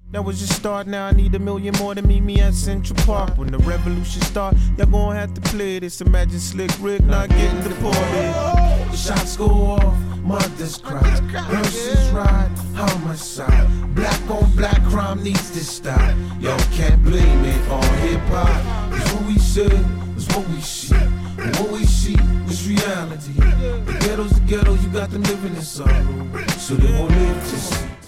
That was just start, now I need 1 million more to meet me at Central Park. When the revolution start, y'all gon' have to play this. Imagine Slick Rick not getting deported. The shots go off, mothers cry, hearses ride, homicide. Black on black crime needs to stop. Y'all can't blame it on hip-hop. It's what we say, it's what we see. And what we see is reality. The ghetto's the ghetto, you got them living in sorrow, so they won't live to see.